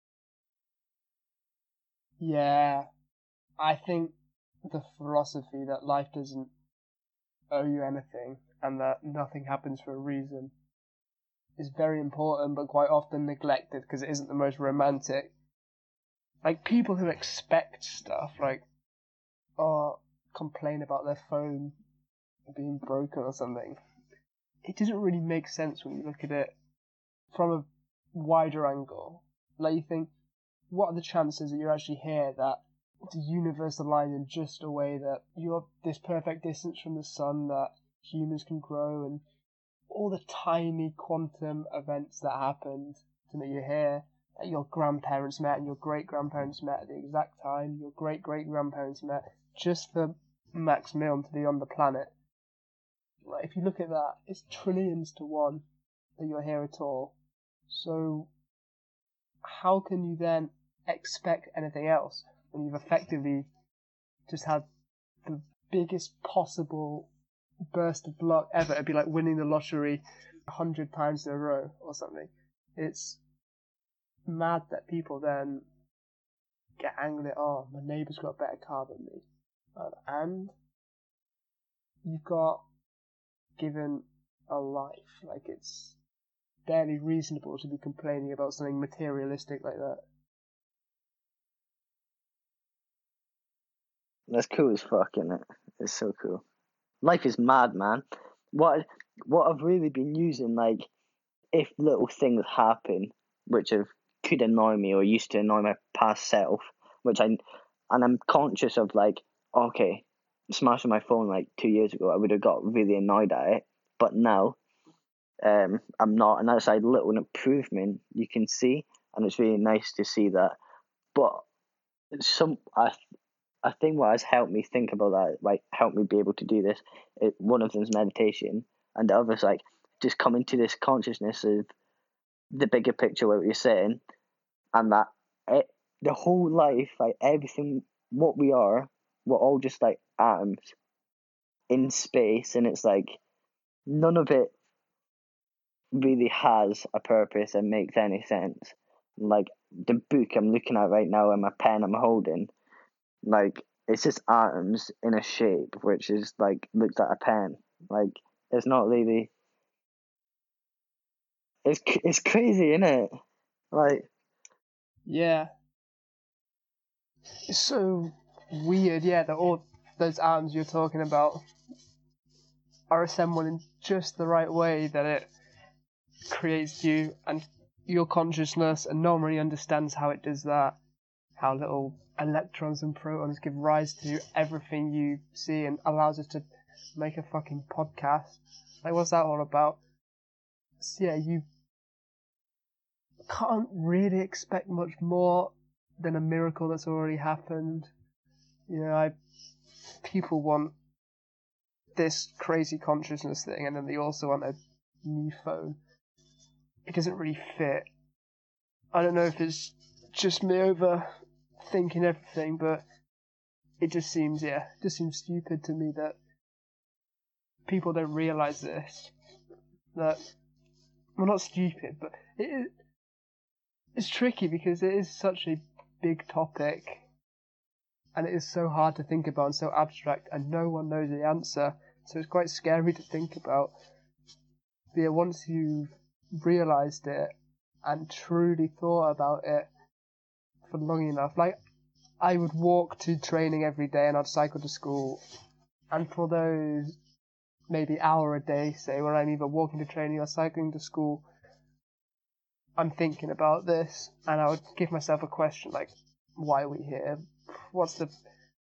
Yeah, I think the philosophy that life doesn't owe you anything and that nothing happens for a reason is very important, but quite often neglected because it isn't the most romantic. Like, people who expect stuff, like, or complain about their phone being broken or something, it doesn't really make sense when you look at it from a wider angle. Like, you think, what are the chances that you're actually here, that the universe aligned in just a way that you're this perfect distance from the sun, that humans can grow, and all the tiny quantum events that happened to make you here, that your grandparents met and your great grandparents met at the exact time, your great great grandparents met, just for Max Milne to be on the planet. Like, if you look at that, it's trillions to one that you're here at all. So how can you then expect anything else when you've effectively just had the biggest possible burst of luck ever? It'd be like winning the lottery a hundred times in a row or something. It's mad that people then get angry. Oh, my neighbour's got a better car than me, and you've got given a life. Like, it's barely reasonable to be complaining about something materialistic like that. That's cool as fuck, isn't it? It's so cool. Life is mad, man. What what I've really been using, like, if little things happen, which have could annoy me or used to annoy my past self, which I and I'm conscious of, like, okay, smashing my phone like two years ago, I would have got really annoyed at it, but now, um, I'm not, and that's like little improvement you can see, and it's really nice to see that. But some, I I think what has helped me think about that, like helped me be able to do this, it, one of them is meditation, and the other's like just coming to this consciousness of the bigger picture, what you're saying, and that it, the whole life, like everything, what we are, we're all just like atoms in space, and it's like none of it really has a purpose and makes any sense. Like the book I'm looking at right now and my pen I'm holding, like it's just atoms in a shape which is like looks like a pen. Like it's not really. It's it's crazy, isn't it? Like Yeah, it's so weird. Yeah, that all those atoms you're talking about are assembled in just the right way that it creates you and your consciousness, and no one really understands how it does that. How little electrons and protons give rise to everything you see and allows us to make a fucking podcast. Like, what's that all about? So, yeah, you can't really expect much more than a miracle that's already happened. You know, I people want this crazy consciousness thing, and then they also want a new phone. It doesn't really fit. I don't know if it's just me overthinking everything, but it just seems, yeah, it just seems stupid to me that people don't realise this. That, well, not stupid, but it is, it's tricky because it is such a big topic, and it is so hard to think about and so abstract, and no one knows the answer, so it's quite scary to think about. But yeah, once you've realised it and truly thought about it for long enough, like, I would walk to training every day and I'd cycle to school, and for those maybe hour a day, say, where I'm either walking to training or cycling to school, I'm thinking about this, and I would give myself a question like, why are we here? What's the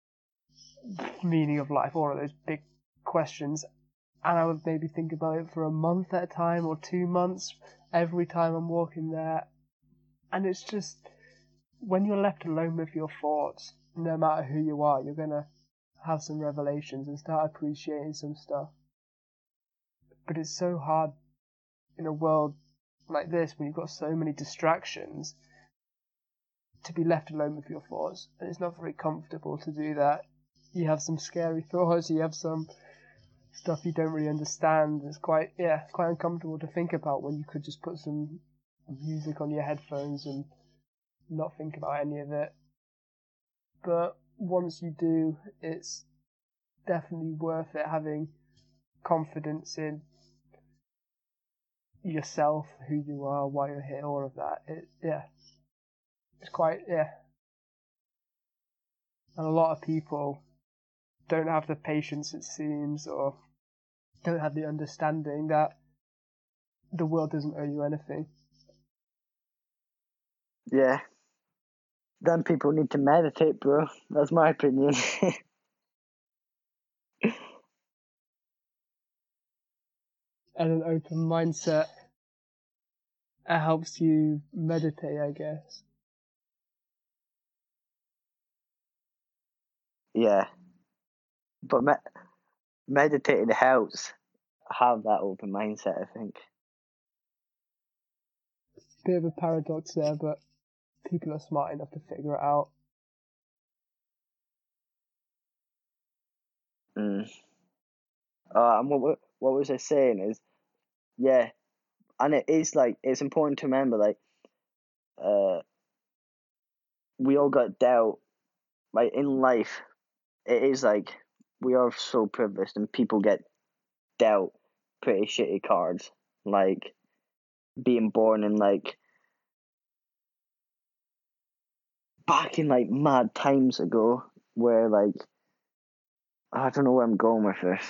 meaning of life? All of those big questions. And I would maybe think about it for a month at a time or two months every time I'm walking there. And it's just, when you're left alone with your thoughts, no matter who you are, you're going to have some revelations and start appreciating some stuff. But it's so hard in a world like this, when you've got so many distractions, to be left alone with your thoughts. And it's not very comfortable to do that. You have some scary thoughts, you have some stuff you don't really understand. It's quite, yeah, quite uncomfortable to think about when you could just put some music on your headphones and not think about any of it. But once you do, it's definitely worth it, having confidence in yourself, who you are, why you're here, all of that. It, yeah, it's quite, yeah. And a lot of people don't have the patience, it seems, or don't have the understanding that the world doesn't owe you anything. yeah, then people need to meditate, bro. That's my opinion. And an open mindset, it helps you meditate, I guess. Yeah, but me- meditating helps have that open mindset, I think. Bit of a paradox there, but people are smart enough to figure it out. Mm. Uh, and what what was I saying is, yeah, and it is like it's important to remember like uh we all got dealt like in life. It is like we are so privileged, and people get dealt pretty shitty cards, like being born in like back in like mad times ago, where like I don't know where I'm going with this.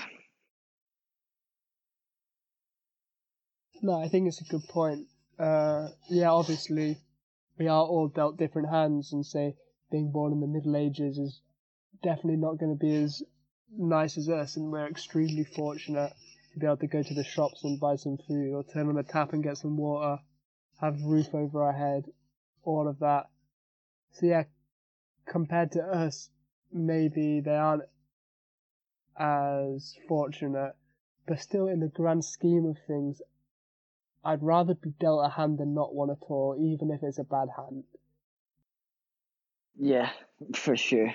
No, I think it's a good point. Uh, yeah, obviously, we are all dealt different hands, and say being born in the Middle Ages is definitely not going to be as nice as us, and we're extremely fortunate to be able to go to the shops and buy some food, or turn on the tap and get some water, have a roof over our head, all of that. So yeah, compared to us, maybe they aren't as fortunate, but still in the grand scheme of things, I'd rather be dealt a hand than not one at all, even if it's a bad hand. Yeah, for sure.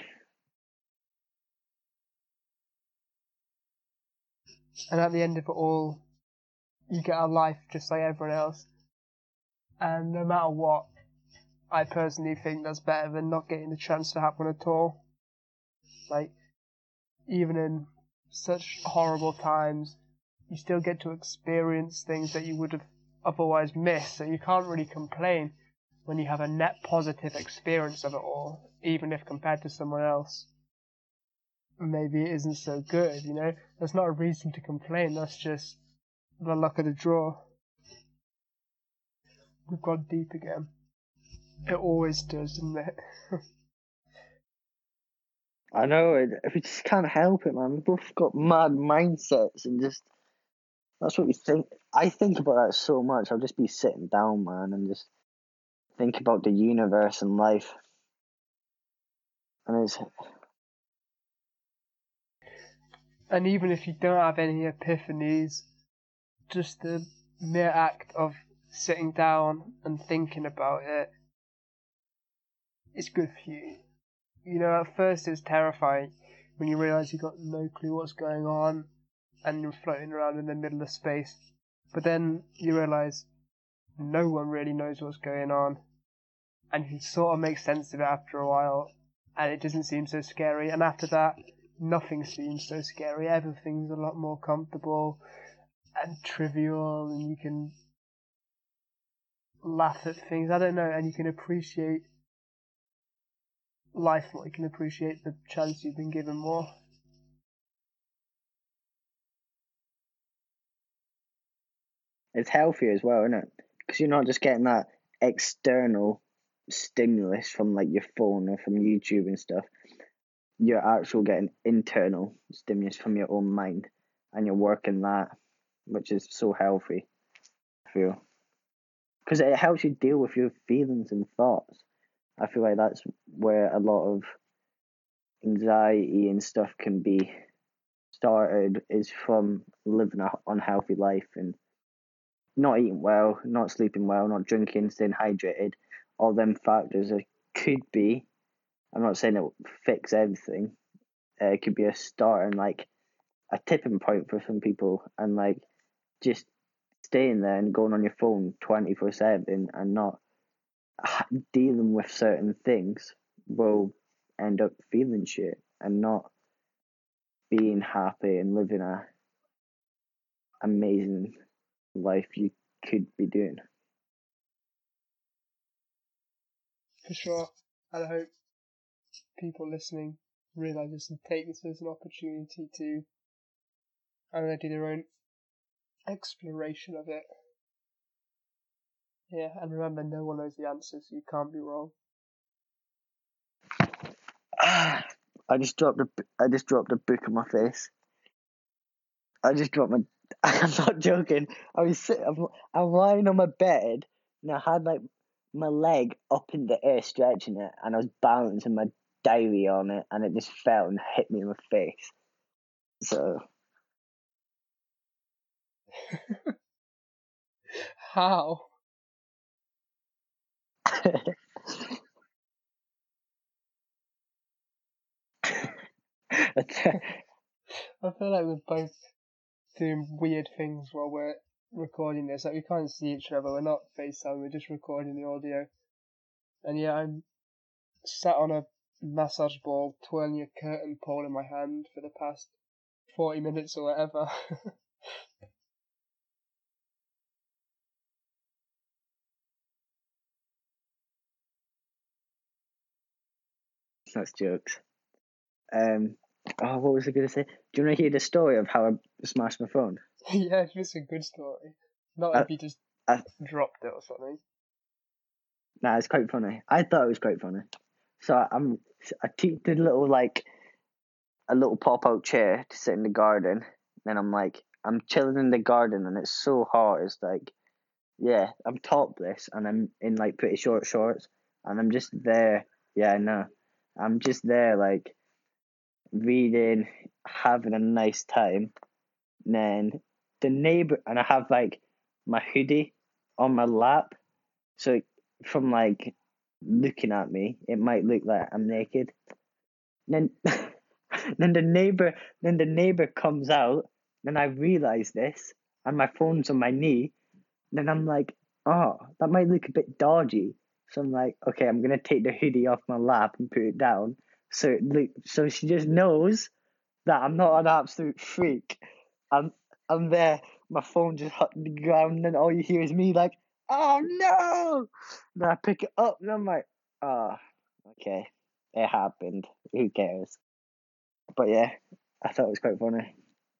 And at the end of it all, you get a life just like everyone else. And no matter what, I personally think that's better than not getting the chance to have one at all. Like, even in such horrible times, you still get to experience things that you would have otherwise missed, so you can't really complain when you have a net positive experience of it all, even if compared to someone else, maybe it isn't so good, you know? That's not a reason to complain, that's just the luck of the draw. We've gone deep again. It always does, doesn't it? I know it. We just can't help it, man. We both got mad mindsets, and just that's what we think. I think about that so much. I'll just be sitting down, man, and just think about the universe and life, and it's And even if you don't have any epiphanies, just the mere act of sitting down and thinking about it is good for you. You know, at first it's terrifying when you realise you've got no clue what's going on and you're floating around in the middle of space. But then you realise no one really knows what's going on, and you can sort of make sense of it after a while, and it doesn't seem so scary. And after that, nothing seems so scary. Everything's a lot more comfortable and trivial, and you can laugh at things. I don't know, and you can appreciate life more. You can appreciate the chance you've been given more. it's healthy as well, isn't it? Because you're not just getting that external stimulus from like your phone or from YouTube and stuff. You're actual getting internal stimulus from your own mind, and you're working that, which is so healthy. I feel because it helps you deal with your feelings and thoughts. I feel like that's where a lot of anxiety and stuff can be started, is from living an unhealthy life and not eating well, not sleeping well, not drinking, staying hydrated. All them factors that could be. I'm not saying it will fix everything. Uh, it could be a start and like a tipping point for some people, and like just staying there and going on your phone twenty four seven and not dealing with certain things will end up feeling shit and not being happy and living a amazing life you could be doing. For sure. And I hope people listening realise this and take this as an opportunity to, I don't know, do their own exploration of it. Yeah, and remember, no one knows the answer, so you can't be wrong. Ah, I just dropped a, I just dropped a book in my face. I just dropped my. I'm not joking. I was sitting, I'm, I'm lying on my bed, and I had like my leg up in the air, stretching it, and I was balancing my diary on it, and it just fell and hit me in my face. So How? I feel like we're both doing weird things while we're recording this. Like, we can't see each other. We're not FaceTime. We're just recording the audio. And yeah, I'm sat on a massage ball, twirling a curtain pole in my hand for the past forty minutes or whatever. That's jokes. Um, oh, what was I going to say? Do you want to hear the story of how I smashed my phone? Yeah, it's a good story. Not I, if you just I, dropped it or something. Nah, it's quite funny. I thought it was quite funny. So I'm, I took the little like, a little pop-out chair to sit in the garden. Then I'm like, I'm chilling in the garden, and it's so hot. It's like, yeah, I'm topless, and I'm in like pretty short shorts, and I'm just there. Yeah, I know. I'm just there, like reading, having a nice time. And then the neighbor, and I have like my hoodie on my lap, so from like looking at me, it might look like I'm naked. Then, then the neighbor, then the neighbor comes out. Then I realize this, and my phone's on my knee. Then I'm like, oh, that might look a bit dodgy. So I'm like, okay, I'm gonna take the hoodie off my lap and put it down. So it look, so she just knows that I'm not an absolute freak. I'm, I'm there. My phone just hit the ground, and all you hear is me like, oh no! Then I pick it up, and I'm like, oh, okay, it happened. Who cares? But yeah, I thought it was quite funny.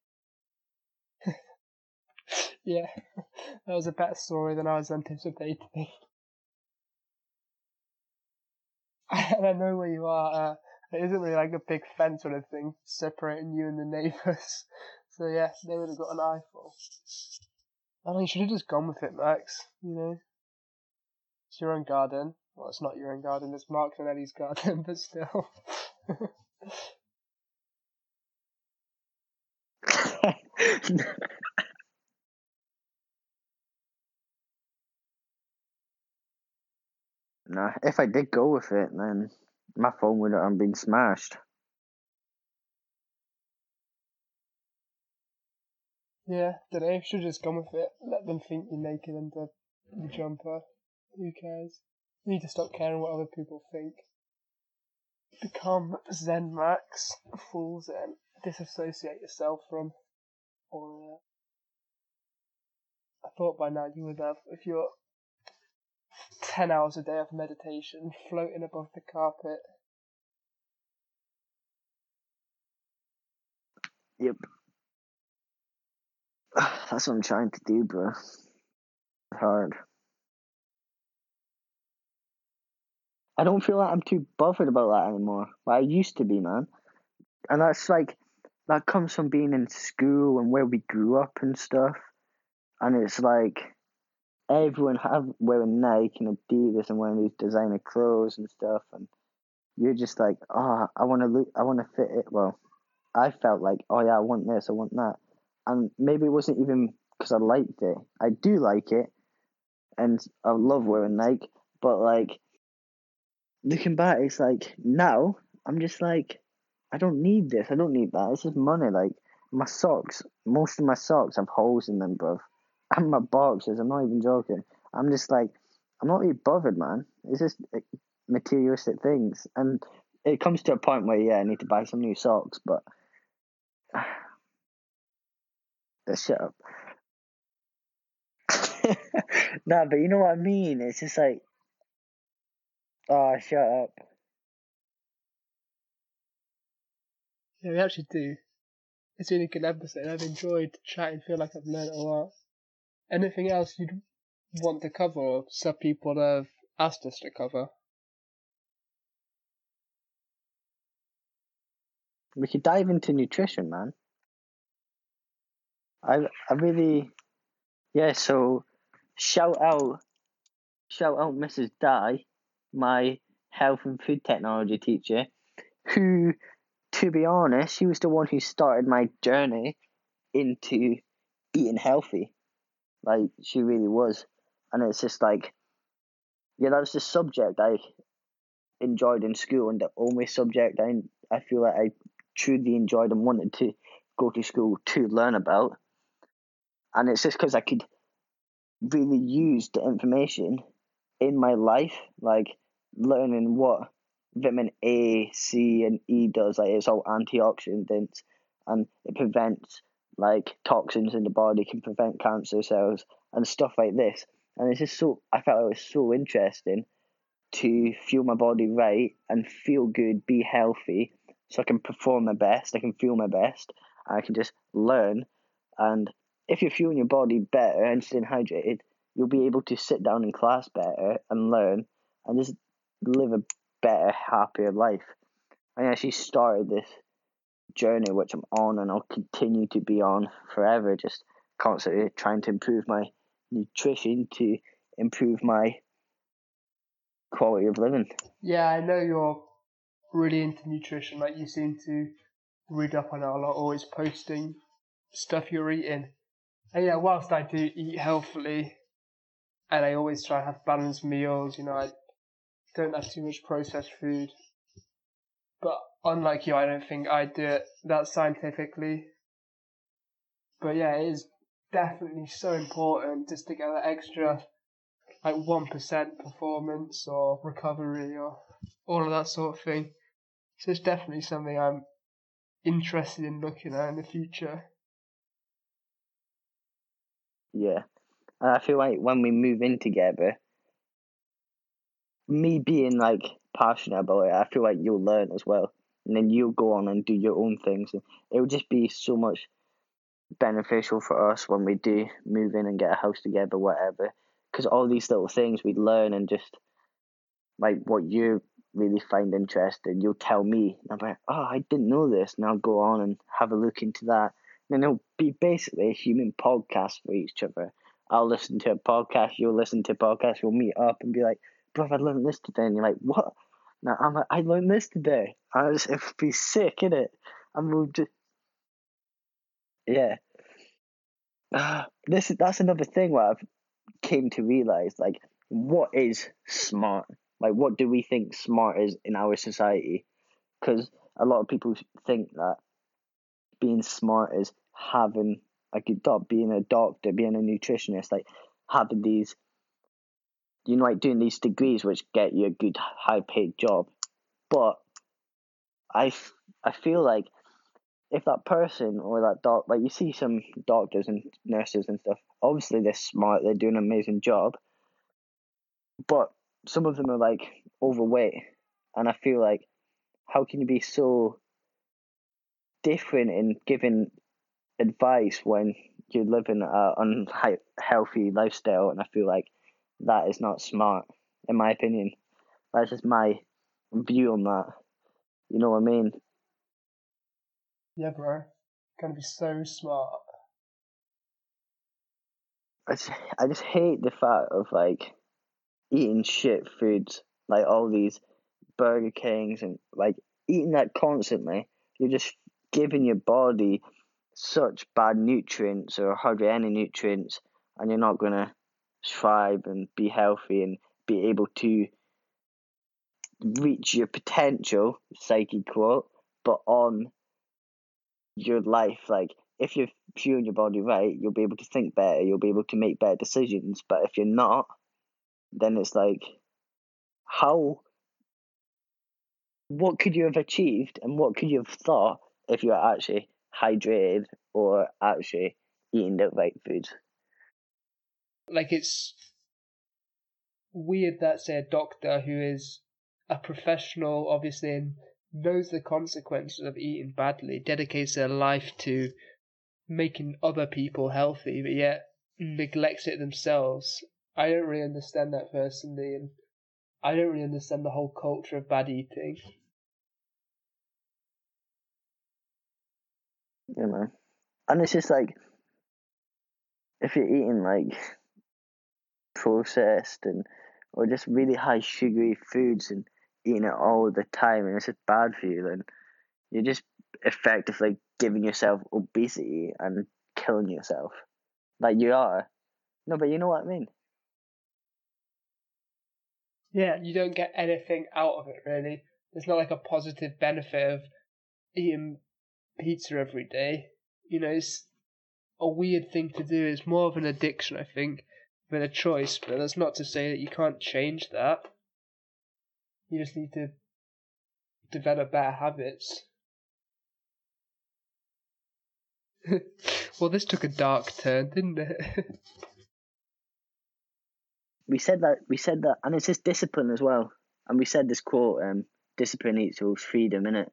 Yeah, that was a better story than I was anticipating. And I know where you are. Uh, there isn't really like a big fence or anything separating you and the neighbours. So yeah, they would have got an eyeful. I mean, you should have just gone with it, Max. You know, it's your own garden. Well, it's not your own garden. It's Mark and Eddie's garden, but still. Nah, if I did go with it, then my phone would have been smashed. Yeah, today should have just gone with it. Let them think you're naked under the jumper. Who cares? You need to stop caring what other people think. Become Zen Max, full Zen. Disassociate yourself from. Or uh, I thought by now you would have, if you're ten hours a day of meditation, floating above the carpet. Yep. That's what I'm trying to do, bro. Hard. I don't feel like I'm too bothered about that anymore. Like I used to be, man. And that's like, that comes from being in school and where we grew up and stuff. And it's like, everyone have wearing Nike and Adidas and wearing these designer clothes and stuff. And you're just like, oh, I want to look, I want to fit it. Well, I felt like, oh yeah, I want this, I want that. And maybe it wasn't even because I liked it. I do like it. And I love wearing Nike. But like, looking back, it's like now I'm just like, I don't need this. I don't need that. It's just money. Like my socks, most of my socks have holes in them, bruv. And my boxers. I'm not even joking. I'm just like, I'm not really bothered, man. It's just materialistic things, and it comes to a point where yeah, I need to buy some new socks, but shut up. Nah, but you know what I mean. It's just like, oh, shut up. Yeah, we actually do. It's been a good episode. I've enjoyed chatting, feel like I've learned a lot. Anything else you'd want to cover, or some people have asked us to cover? We could dive into nutrition, man. I I really, yeah. So shout out, shout out, Missus Dye, my health and food technology teacher, who, to be honest, she was the one who started my journey into eating healthy. Like she really was, and it's just like, yeah, that was the subject I enjoyed in school, and the only subject I I feel like I truly enjoyed and wanted to go to school to learn about. And it's just because I could really used the information in my life, like learning what vitamin A, C, and E does. Like it's all antioxidants, and it prevents like toxins in the body, can prevent cancer cells and stuff like this. And it's just so I felt it was so interesting to fuel my body right and feel good, be healthy, so I can perform my best, I can feel my best, I can just learn. And if you're fueling your body better and staying hydrated, you'll be able to sit down in class better and learn and just live a better, happier life. I actually started this journey which I'm on and I'll continue to be on forever, just constantly trying to improve my nutrition to improve my quality of living. Yeah, I know you're really into nutrition. Like, you seem to read up on it a lot, always posting stuff you're eating. And yeah, whilst I do eat healthily, and I always try to have balanced meals, you know, I don't have too much processed food. But unlike you, I don't think I do it that scientifically. But yeah, it is definitely so important just to get that extra, like, one percent performance or recovery or all of that sort of thing. So it's definitely something I'm interested in looking at in the future. Yeah. And I feel like when we move in together, me being like passionate about it, I feel like you'll learn as well. And then you'll go on and do your own things. And it will just be so much beneficial for us when we do move in and get a house together, whatever. Because all these little things we learn and just like what you really find interesting, you'll tell me. And I'm like, oh, I didn't know this. And I'll go on and have a look into that. And then it'll be basically a human podcast for each other. I'll listen to a podcast, you'll listen to a podcast, we'll meet up and be like, bro, I learned this today. And you're like, what? Now I'm like, I learned this today. And it's, it'd be sick, innit? And we'll just, yeah. Uh, this that's another thing where I've came to realize, like, what is smart? Like, what do we think smart is in our society? Because a lot of people think that being smart is having a good job, being a doctor, being a nutritionist, like having these, you know, like doing these degrees which get you a good, high paid job. But I, I feel like if that person or that doc, like you see some doctors and nurses and stuff, obviously they're smart, they're doing an amazing job, but some of them are like overweight, and I feel like how can you be so different in giving advice when you're living an unhealthy lifestyle? And I feel like that is not smart, in my opinion. That's just my view on that. You know what I mean? Yeah, bro. Gonna be so smart. I just, I just hate the fact of like eating shit foods, like all these Burger Kings and like eating that constantly. You're just giving your body such bad nutrients or hardly any nutrients, and you're not gonna thrive and be healthy and be able to reach your potential, psyche quote, but on your life. Like if you're fueling your body right, you'll be able to think better, you'll be able to make better decisions. But if you're not, then it's like, how, what could you have achieved and what could you have thought if you were actually hydrated or actually eating the right foods? Like, it's weird that, say, a doctor who is a professional, obviously, and knows the consequences of eating badly, dedicates their life to making other people healthy, but yet neglects it themselves. I don't really understand that personally, and I don't really understand the whole culture of bad eating. You know, and it's just like if you're eating like processed and or just really high sugary foods and eating it all the time and it's just bad for you, then you're just effectively giving yourself obesity and killing yourself. Like you are. No, but you know what I mean? Yeah, you don't get anything out of it, really. There's not like a positive benefit of eating pizza every day. You know, it's a weird thing to do. It's more of an addiction, I think. been a choice, but that's not to say that you can't change that. You just need to develop better habits. Well, this took a dark turn, didn't it? We said that, we said that, and it's just discipline as well. And we said this quote, um, discipline equals freedom, innit?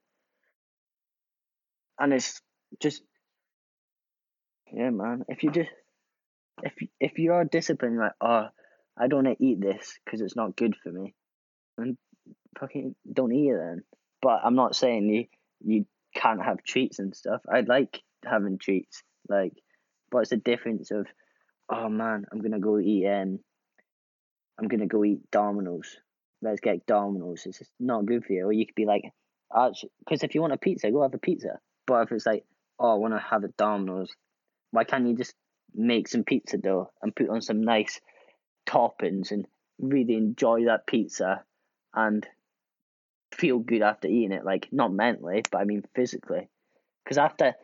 And it's just, yeah, man. If you just, if if you are disciplined, like, oh, I don't want to eat this because it's not good for me, then fucking don't eat it then. But I'm not saying you you can't have treats and stuff. I like having treats, like, but it's the difference of, oh man, I'm gonna go eat um, I'm gonna go eat Domino's. Let's get Domino's. It's just not good for you. Or you could be like, because if you want a pizza, go have a pizza. But if it's like, oh, I want to have a Domino's, why can't you just make some pizza dough and put on some nice toppings and really enjoy that pizza and feel good after eating it? Like, not mentally, but I mean physically. Because after,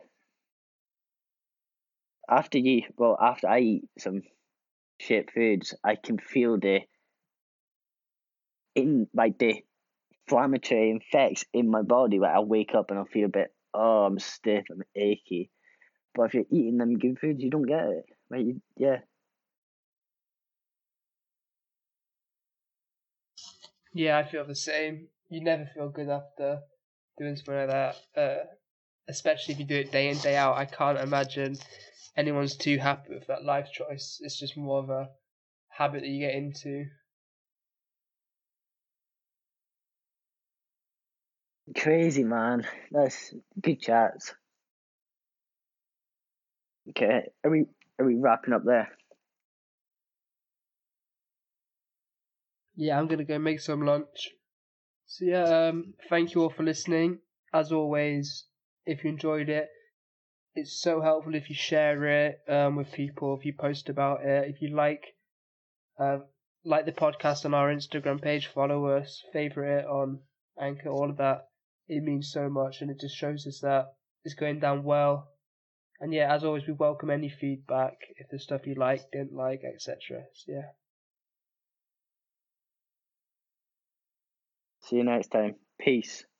after you, well, after I eat some shit foods, I can feel the, in like the inflammatory effects in my body. Like, I wake up and I feel a bit, oh, I'm stiff, I'm achy. But if you're eating them good foods, you don't get it. Like, you, yeah. Yeah, I feel the same. You never feel good after doing something like that, uh, especially if you do it day in, day out. I can't imagine anyone's too happy with that life choice. It's just more of a habit that you get into. Crazy, man. That's good chats. Okay, are we are we wrapping up there? Yeah, I'm gonna go make some lunch. So yeah, um, thank you all for listening. As always, if you enjoyed it, it's so helpful if you share it um, with people, if you post about it, if you like uh, like the podcast on our Instagram page, follow us, favorite it on Anchor, all of that. It means so much, and it just shows us that it's going down well. And yeah, as always, we welcome any feedback if there's stuff you like, didn't like, et cetera. So yeah. See you next time. Peace.